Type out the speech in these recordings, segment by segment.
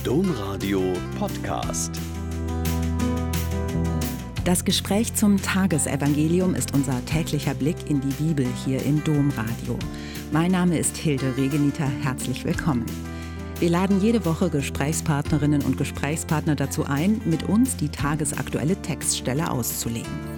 Domradio Podcast. Das Gespräch zum Tagesevangelium ist unser täglicher Blick in die Bibel hier im Domradio. Mein Name ist Hilde Regeniter, herzlich willkommen. Wir laden jede Woche Gesprächspartnerinnen und Gesprächspartner dazu ein, mit uns die tagesaktuelle Textstelle auszulegen.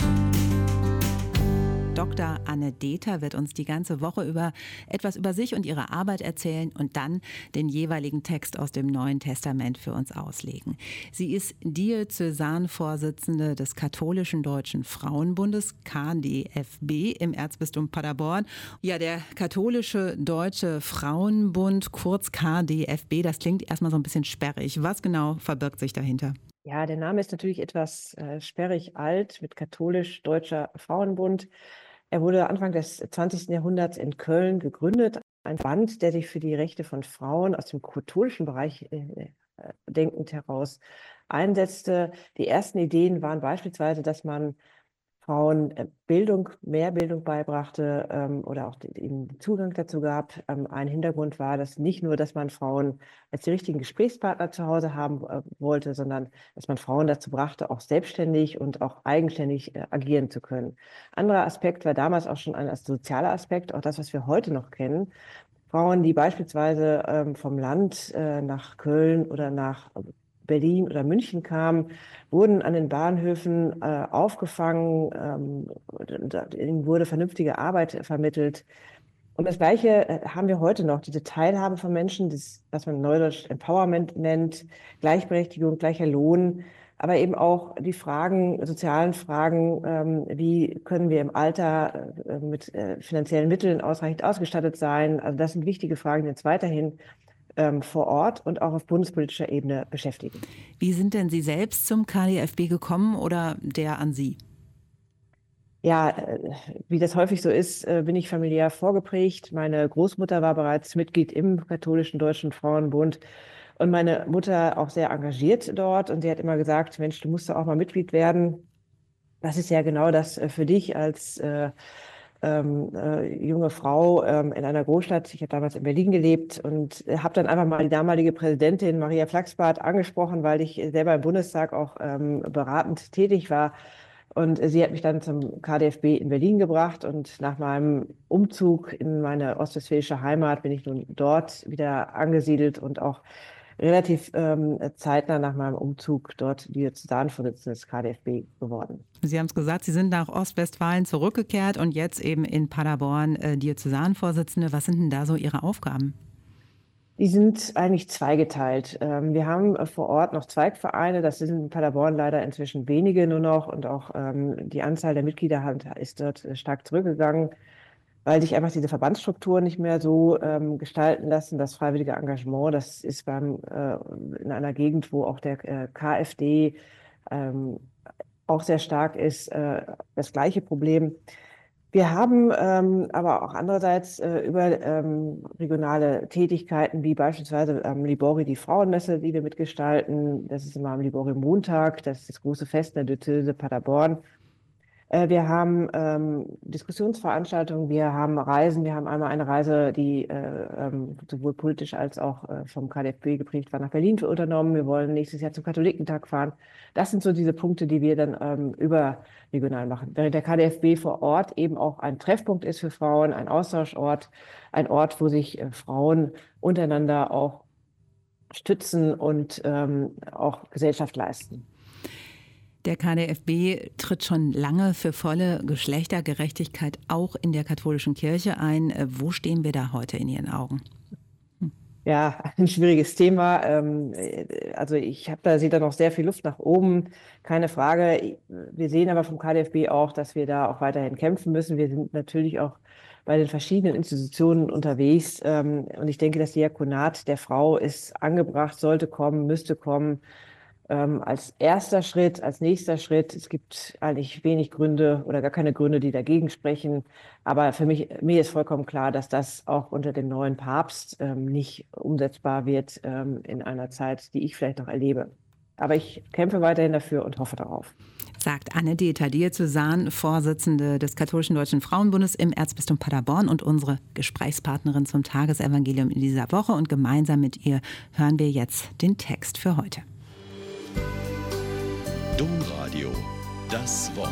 Dr. Anne Deter wird uns die ganze Woche über etwas über sich und ihre Arbeit erzählen und dann den jeweiligen Text aus dem Neuen Testament für uns auslegen. Sie ist Diözesanvorsitzende des Katholischen Deutschen Frauenbundes, KDFB, im Erzbistum Paderborn. Ja, der Katholische Deutsche Frauenbund, kurz KDFB, das klingt erstmal so ein bisschen sperrig. Was genau verbirgt sich dahinter? Ja, der Name ist natürlich etwas sperrig alt mit Katholisch-Deutscher Frauenbund. Er wurde Anfang des 20. Jahrhunderts in Köln gegründet. Ein Verband, der sich für die Rechte von Frauen aus dem katholischen Bereich denkend heraus einsetzte. Die ersten Ideen waren beispielsweise, dass man Frauen mehr Bildung beibrachte oder auch ihnen Zugang dazu gab. Ein Hintergrund war, dass nicht nur, dass man Frauen als die richtigen Gesprächspartner zu Hause haben wollte, sondern dass man Frauen dazu brachte, auch selbstständig und auch eigenständig agieren zu können. Anderer Aspekt war damals auch schon ein sozialer Aspekt, auch das, was wir heute noch kennen. Frauen, die beispielsweise vom Land nach Köln oder nach Berlin oder München kamen, wurden an den Bahnhöfen aufgefangen, ihnen wurde vernünftige Arbeit vermittelt. Und das Gleiche haben wir heute noch, diese Teilhabe von Menschen, das, was man neudeutsch Empowerment nennt, Gleichberechtigung, gleicher Lohn, aber eben auch die Fragen, sozialen Fragen, wie können wir im Alter mit finanziellen Mitteln ausreichend ausgestattet sein. Also das sind wichtige Fragen, die uns weiterhin vor Ort und auch auf bundespolitischer Ebene beschäftigen. Wie sind denn Sie selbst zum KDFB gekommen oder der an Sie? Ja, wie das häufig so ist, bin ich familiär vorgeprägt. Meine Großmutter war bereits Mitglied im Katholischen Deutschen Frauenbund und meine Mutter auch sehr engagiert dort. Und sie hat immer gesagt, Mensch, du musst doch auch mal Mitglied werden. Das ist ja genau das für dich als junge Frau in einer Großstadt. Ich habe damals in Berlin gelebt und habe dann einfach mal die damalige Präsidentin Maria Flachsbart angesprochen, weil ich selber im Bundestag auch beratend tätig war. Und sie hat mich dann zum KDFB in Berlin gebracht und nach meinem Umzug in meine ostwestfälische Heimat bin ich nun dort wieder angesiedelt und auch relativ zeitnah nach meinem Umzug dort Diözesanvorsitzende des KDFB geworden. Sie haben es gesagt, Sie sind nach Ostwestfalen zurückgekehrt und jetzt eben in Paderborn Diözesanvorsitzende. Was sind denn da so Ihre Aufgaben? Die sind eigentlich zweigeteilt. Wir haben vor Ort noch Zweigvereine, das sind in Paderborn leider inzwischen wenige nur noch und auch die Anzahl der Mitglieder ist dort stark zurückgegangen, weil sich einfach diese Verbandsstrukturen nicht mehr so gestalten lassen. Das freiwillige Engagement, das ist in einer Gegend, wo auch der KfD auch sehr stark ist, das gleiche Problem. Wir haben aber auch andererseits über regionale Tätigkeiten, wie beispielsweise Libori, die Frauenmesse, die wir mitgestalten. Das ist immer am Libori Montag, das ist das große Fest in der Diözese Paderborn. Wir haben Diskussionsveranstaltungen, wir haben Reisen. Wir haben einmal eine Reise, die sowohl politisch als auch vom KdFB geprägt war, nach Berlin unternommen. Wir wollen nächstes Jahr zum Katholikentag fahren. Das sind so diese Punkte, die wir dann überregional machen. Während der KdFB vor Ort eben auch ein Treffpunkt ist für Frauen, ein Austauschort, ein Ort, wo sich Frauen untereinander auch stützen und auch Gesellschaft leisten. Der KdFB tritt schon lange für volle Geschlechtergerechtigkeit auch in der katholischen Kirche ein. Wo stehen wir da heute in Ihren Augen? Ja, ein schwieriges Thema. Also ich sehe da noch sehr viel Luft nach oben, keine Frage. Wir sehen aber vom KdFB auch, dass wir da auch weiterhin kämpfen müssen. Wir sind natürlich auch bei den verschiedenen Institutionen unterwegs. Und ich denke, das Diakonat der Frau ist angebracht, sollte kommen, müsste kommen. Als erster Schritt, als nächster Schritt. Es gibt eigentlich wenig Gründe oder gar keine Gründe, die dagegen sprechen. Aber mir ist vollkommen klar, dass das auch unter dem neuen Papst nicht umsetzbar wird in einer Zeit, die ich vielleicht noch erlebe. Aber ich kämpfe weiterhin dafür und hoffe darauf. sagt Anne Dether, Diözesan, Vorsitzende des Katholischen Deutschen Frauenbundes im Erzbistum Paderborn und unsere Gesprächspartnerin zum Tagesevangelium in dieser Woche. Und gemeinsam mit ihr hören wir jetzt den Text für heute. Domradio, das Wort.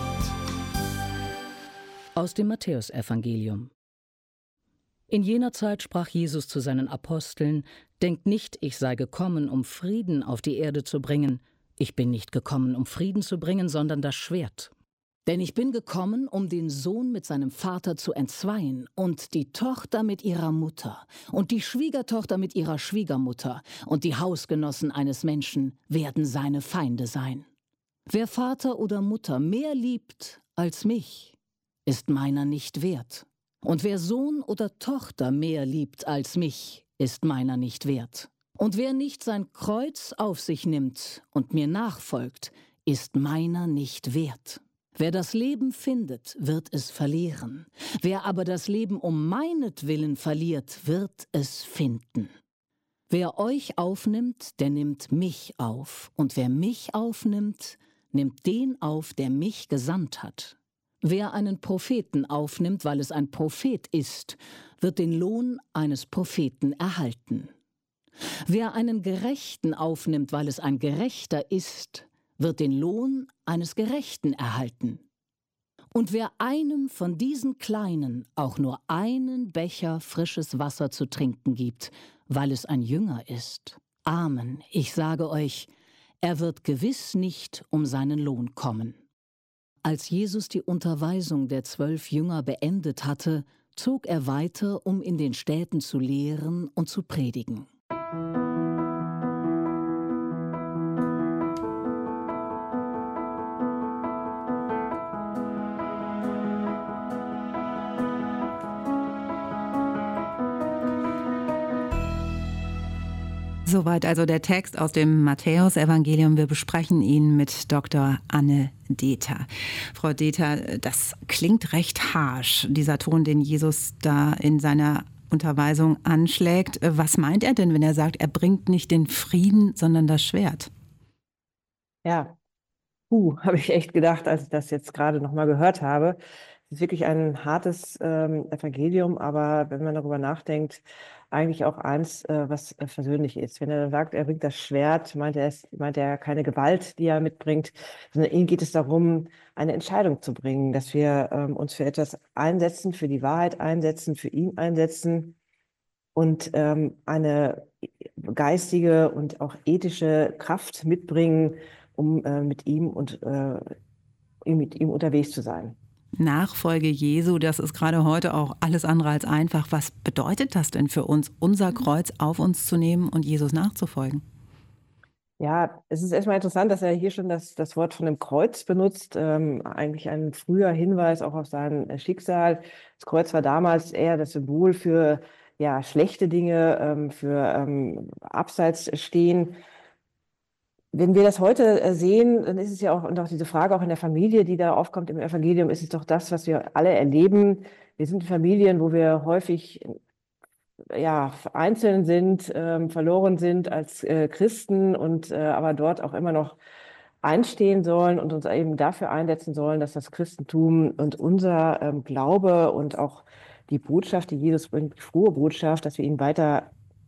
Aus dem Matthäusevangelium. In jener Zeit sprach Jesus zu seinen Aposteln: Denkt nicht, ich sei gekommen, um Frieden auf die Erde zu bringen. Ich bin nicht gekommen, um Frieden zu bringen, sondern das Schwert. Denn ich bin gekommen, um den Sohn mit seinem Vater zu entzweien und die Tochter mit ihrer Mutter und die Schwiegertochter mit ihrer Schwiegermutter und die Hausgenossen eines Menschen werden seine Feinde sein. Wer Vater oder Mutter mehr liebt als mich, ist meiner nicht wert. Und wer Sohn oder Tochter mehr liebt als mich, ist meiner nicht wert. Und wer nicht sein Kreuz auf sich nimmt und mir nachfolgt, ist meiner nicht wert. Wer das Leben findet, wird es verlieren. Wer aber das Leben um meinetwillen verliert, wird es finden. Wer euch aufnimmt, der nimmt mich auf. Und wer mich aufnimmt, nimmt den auf, der mich gesandt hat. Wer einen Propheten aufnimmt, weil es ein Prophet ist, wird den Lohn eines Propheten erhalten. Wer einen Gerechten aufnimmt, weil es ein Gerechter ist, wird den Lohn eines Gerechten erhalten. Und wer einem von diesen Kleinen auch nur einen Becher frisches Wasser zu trinken gibt, weil es ein Jünger ist, Amen, ich sage euch, er wird gewiss nicht um seinen Lohn kommen. Als Jesus die Unterweisung der 12 Jünger beendet hatte, zog er weiter, um in den Städten zu lehren und zu predigen. Soweit also der Text aus dem Matthäusevangelium. Wir besprechen ihn mit Dr. Anne Dether. Frau Dether, das klingt recht harsch, dieser Ton, den Jesus da in seiner Unterweisung anschlägt. Was meint er denn, wenn er sagt, er bringt nicht den Frieden, sondern das Schwert? Ja, habe ich echt gedacht, als ich das jetzt gerade nochmal gehört habe. Es ist wirklich ein hartes Evangelium, aber wenn man darüber nachdenkt, eigentlich auch eins, was versöhnlich ist. Wenn er dann sagt, er bringt das Schwert, meint er keine Gewalt, die er mitbringt, sondern ihm geht es darum, eine Entscheidung zu bringen, dass wir uns für etwas einsetzen, für die Wahrheit einsetzen, für ihn einsetzen und eine geistige und auch ethische Kraft mitbringen, um mit ihm unterwegs zu sein. Nachfolge Jesu, das ist gerade heute auch alles andere als einfach. Was bedeutet das denn für uns, unser Kreuz auf uns zu nehmen und Jesus nachzufolgen? Ja, es ist erstmal interessant, dass er hier schon das Wort von dem Kreuz benutzt. Eigentlich ein früher Hinweis auch auf sein Schicksal. Das Kreuz war damals eher das Symbol für schlechte Dinge, für abseits stehen. Wenn wir das heute sehen, dann ist es ja auch, und auch diese Frage auch in der Familie, die da aufkommt im Evangelium, ist es doch das, was wir alle erleben. Wir sind Familien, wo wir häufig einzeln sind, verloren sind als Christen und aber dort auch immer noch einstehen sollen und uns eben dafür einsetzen sollen, dass das Christentum und unser Glaube und auch die Botschaft, die Jesus bringt, die frohe Botschaft, dass wir ihn weiter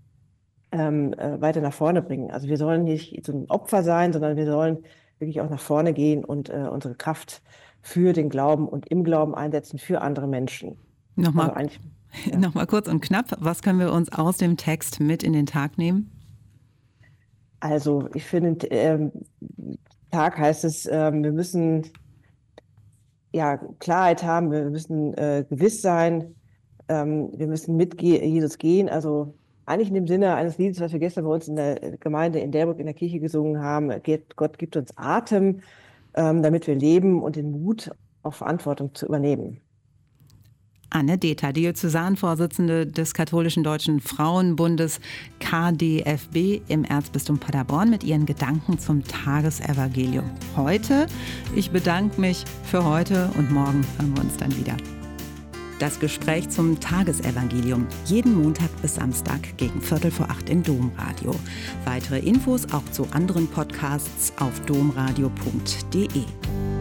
nach vorne bringen. Also wir sollen nicht so ein Opfer sein, sondern wir sollen wirklich auch nach vorne gehen und unsere Kraft für den Glauben und im Glauben einsetzen für andere Menschen. Nochmal kurz und knapp, was können wir uns aus dem Text mit in den Tag nehmen? Also ich finde, Tag heißt es, wir müssen Klarheit haben, wir müssen gewiss sein, wir müssen mit Jesus gehen, also eigentlich in dem Sinne eines Liedes, was wir gestern bei uns in der Gemeinde in Delbrück in der Kirche gesungen haben, Gott gibt uns Atem, damit wir leben und den Mut, auch Verantwortung zu übernehmen. Anne Dether, Diözesanvorsitzende des Katholischen Deutschen Frauenbundes KDFB im Erzbistum Paderborn mit ihren Gedanken zum Tagesevangelium heute. Ich bedanke mich für heute und morgen hören wir uns dann wieder. Das Gespräch zum Tagesevangelium. Jeden Montag bis Samstag gegen 7:45 im Domradio. Weitere Infos auch zu anderen Podcasts auf domradio.de.